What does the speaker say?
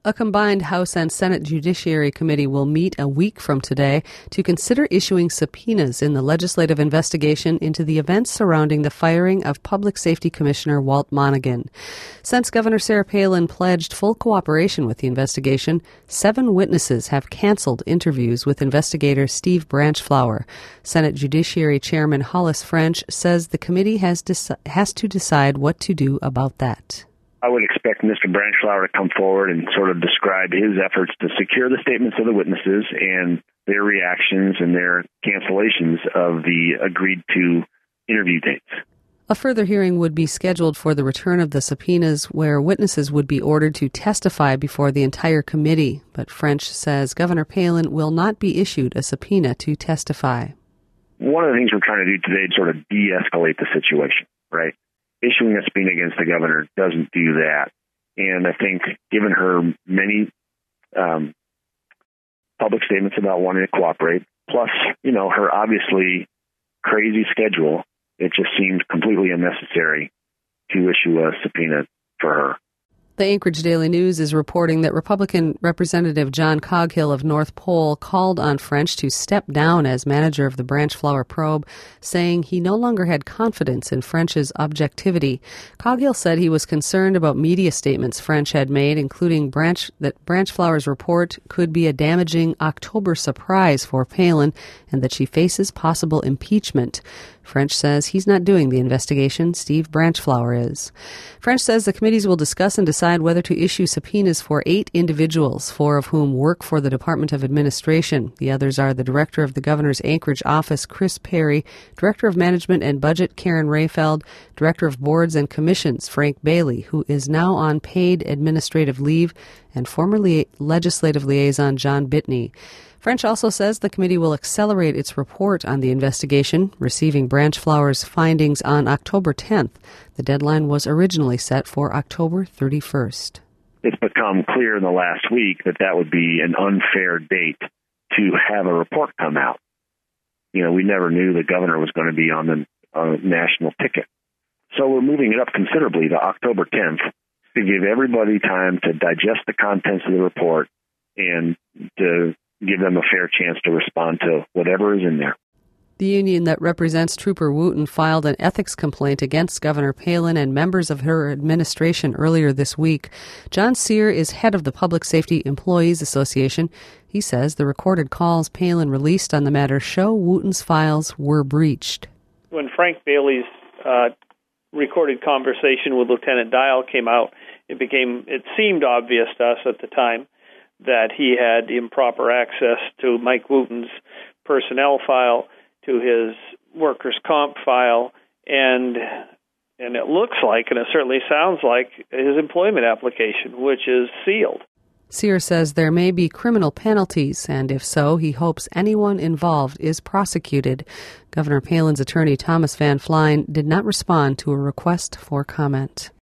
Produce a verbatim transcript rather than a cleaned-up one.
A combined House and Senate Judiciary Committee will meet a week from today to consider issuing subpoenas in the legislative investigation into the events surrounding the firing of Public Safety Commissioner Walt Monaghan. Since Governor Sarah Palin pledged full cooperation with the investigation, seven witnesses have canceled interviews with investigator Steve Branchflower. Senate Judiciary Chairman Hollis French says the committee has, deci- has to decide what to do about that. I would expect Mister Branchflower to come forward and sort of describe his efforts to secure the statements of the witnesses and their reactions and their cancellations of the agreed-to interview dates. A further hearing would be scheduled for the return of the subpoenas, where witnesses would be ordered to testify before the entire committee. But French says Governor Palin will not be issued a subpoena to testify. One of the things we're trying to do today is sort of de-escalate the situation, right? Issuing a subpoena against the governor doesn't do that. And I think given her many um, public statements about wanting to cooperate, plus, you know, her obviously crazy schedule, it just seemed completely unnecessary to issue a subpoena for her. The Anchorage Daily News is reporting that Republican Representative John Coghill of North Pole called on French to step down as manager of the Branchflower probe, saying he no longer had confidence in French's objectivity. Coghill said he was concerned about media statements French had made, including Branch that Branchflower's report could be a damaging October surprise for Palin and that she faces possible impeachment. French says he's not doing the investigation. Steve Branchflower is. French says the committees will discuss and decide whether to issue subpoenas for eight individuals, four of whom work for the Department of Administration. The others are the Director of the Governor's Anchorage office, Chris Perry, Director of Management and Budget, Karen Rayfeld, Director of Boards and Commissions, Frank Bailey, who is now on paid administrative leave, and former li- legislative liaison John Bitney. French also says the committee will accelerate its report on the investigation, receiving Branchflower's findings on October tenth. The deadline was originally set for October thirty-first. It's become clear in the last week that that would be an unfair date to have a report come out. You know, we never knew the governor was going to be on the uh, national ticket. So we're moving it up considerably to October tenth to give everybody time to digest the contents of the report and to give them a fair chance to respond to whatever is in there. The union that represents Trooper Wooten filed an ethics complaint against Governor Palin and members of her administration earlier this week. John Sear is head of the Public Safety Employees Association. He says the recorded calls Palin released on the matter show Wooten's files were breached. When Frank Bailey's uh, recorded conversation with Lieutenant Dial came out, it became it seemed obvious to us at the time that he had improper access to Mike Wooten's personnel file, to his workers' comp file, and and it looks like, and it certainly sounds like, his employment application, which is sealed. Sear says there may be criminal penalties, and if so, he hopes anyone involved is prosecuted. Governor Palin's attorney, Thomas Van Flein, did not respond to a request for comment.